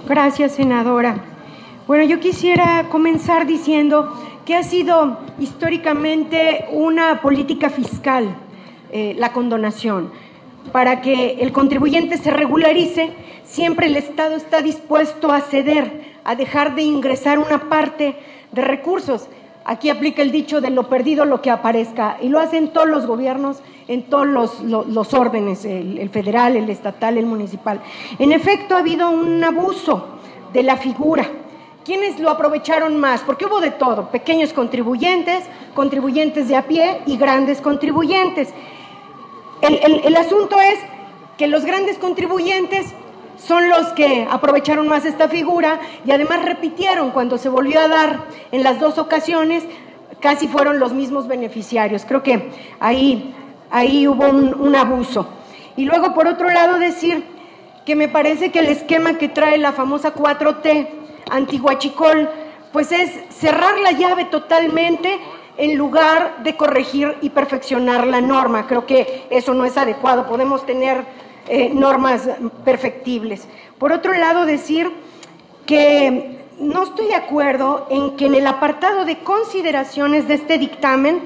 Gracias, senadora. Bueno, yo quisiera comenzar diciendo que ha sido históricamente una política fiscal la condonación. Para que el contribuyente se regularice, siempre el Estado está dispuesto a ceder, a dejar de ingresar una parte de recursos. Aquí aplica el dicho de lo perdido lo que aparezca, y lo hacen todos los gobiernos en todos los órdenes, el federal, el estatal, el municipal. En efecto, ha habido un abuso de la figura. ¿Quiénes lo aprovecharon más? Porque hubo de todo, pequeños contribuyentes, contribuyentes de a pie y grandes contribuyentes. El asunto es que los grandes contribuyentes son los que aprovecharon más esta figura y además repitieron cuando se volvió a dar en las dos ocasiones, casi fueron los mismos beneficiarios. Creo que ahí hubo un abuso. Y luego, por otro lado, decir que me parece que el esquema que trae la famosa 4T antihuachicol, pues es cerrar la llave totalmente en lugar de corregir y perfeccionar la norma. Creo que eso no es adecuado, podemos tener normas perfectibles. Por otro lado, decir que no estoy de acuerdo en que en el apartado de consideraciones de este dictamen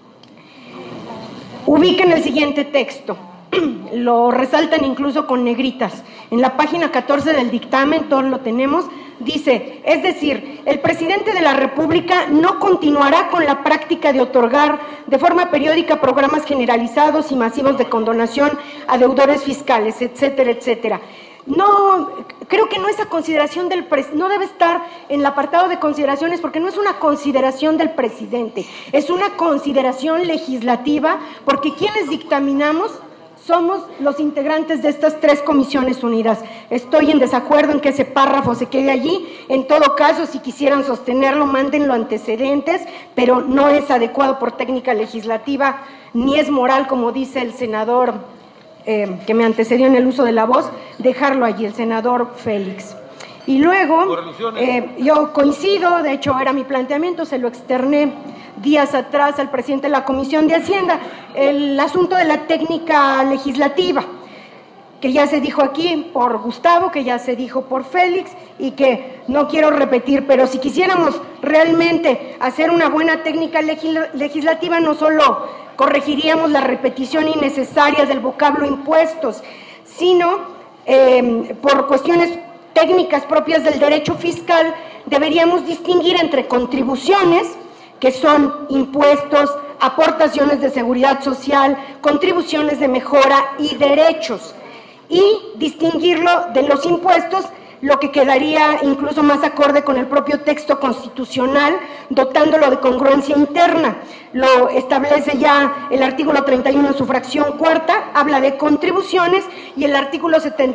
ubiquen el siguiente texto. Lo resaltan incluso con negritas. En la página 14 del dictamen, todos lo tenemos, dice, es decir, el presidente de la República no continuará con la práctica de otorgar de forma periódica programas generalizados y masivos de condonación a deudores fiscales, etcétera, etcétera. No, creo que no esa consideración no debe estar en el apartado de consideraciones, porque no es una consideración del presidente, es una consideración legislativa, porque quienes dictaminamos somos los integrantes de estas tres comisiones unidas. Estoy en desacuerdo en que ese párrafo se quede allí. En todo caso, si quisieran sostenerlo, mándenlo antecedentes, pero no es adecuado por técnica legislativa, ni es moral, como dice el senador que me antecedió en el uso de la voz, dejarlo allí, el senador Félix. Y luego, yo coincido, de hecho era mi planteamiento, se lo externé días atrás al presidente de la Comisión de Hacienda, el asunto de la técnica legislativa, que ya se dijo aquí por Gustavo, que ya se dijo por Félix y que no quiero repetir, pero si quisiéramos realmente hacer una buena técnica legislativa, no solo corregiríamos la repetición innecesaria del vocablo impuestos, sino por cuestiones técnicas propias del derecho fiscal, deberíamos distinguir entre contribuciones, que son impuestos, aportaciones de seguridad social, contribuciones de mejora y derechos, y distinguirlo de los impuestos, lo que quedaría incluso más acorde con el propio texto constitucional, dotándolo de congruencia interna. Lo establece ya el artículo 31 en su fracción cuarta, habla de contribuciones, y el artículo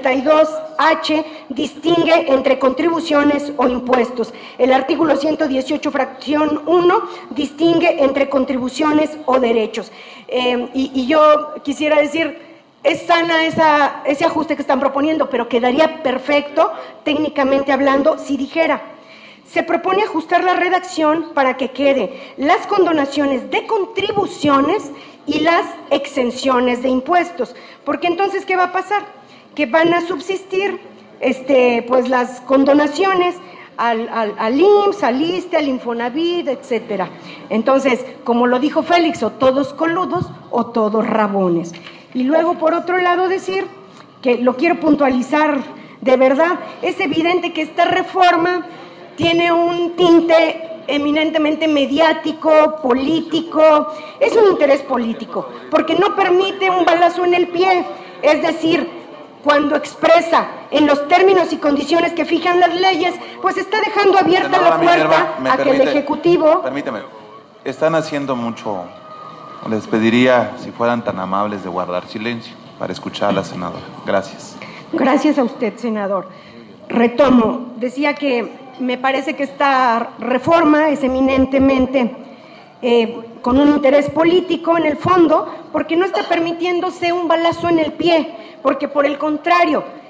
72H distingue entre contribuciones o impuestos. El artículo 118 fracción 1 distingue entre contribuciones o derechos. Y yo quisiera decir, es sana ese ajuste que están proponiendo, pero quedaría perfecto, técnicamente hablando, si dijera, se propone ajustar la redacción para que quede las condonaciones de contribuciones y las exenciones de impuestos, porque entonces, ¿qué va a pasar? Que van a subsistir pues las condonaciones al IMSS, al ISSSTE, al Infonavit, etcétera. Entonces, como lo dijo Félix, o todos coludos o todos rabones. Y luego, por otro lado, decir que lo quiero puntualizar de verdad, es evidente que esta reforma tiene un tinte eminentemente mediático, político, es un interés político, porque no permite un balazo en el pie, es decir, cuando expresa en los términos y condiciones que fijan las leyes, pues está dejando abierta la puerta a que el Ejecutivo... Permíteme, están haciendo mucho... Les pediría, si fueran tan amables, de guardar silencio para escuchar a la senadora. Gracias. Gracias a usted, senador. Retomo, decía que me parece que esta reforma es eminentemente con un interés político en el fondo, porque no está permitiéndose un balazo en el pie, porque por el contrario,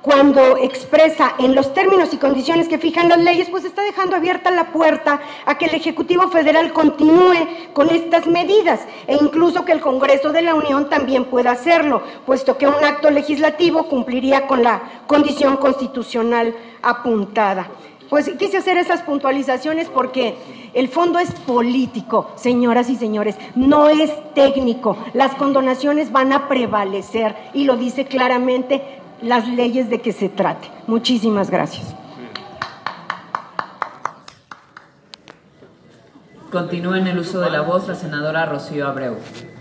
cuando expresa en los términos y condiciones que fijan las leyes, pues está dejando abierta la puerta a que el Ejecutivo Federal continúe con estas medidas e incluso que el Congreso de la Unión también pueda hacerlo, puesto que un acto legislativo cumpliría con la condición constitucional apuntada. Pues quise hacer esas puntualizaciones porque el fondo es político, señoras y señores, no es técnico. Las condonaciones van a prevalecer y lo dice claramente las leyes de que se trate. Muchísimas gracias. Continúa en el uso de la voz la senadora Rocío Abreu.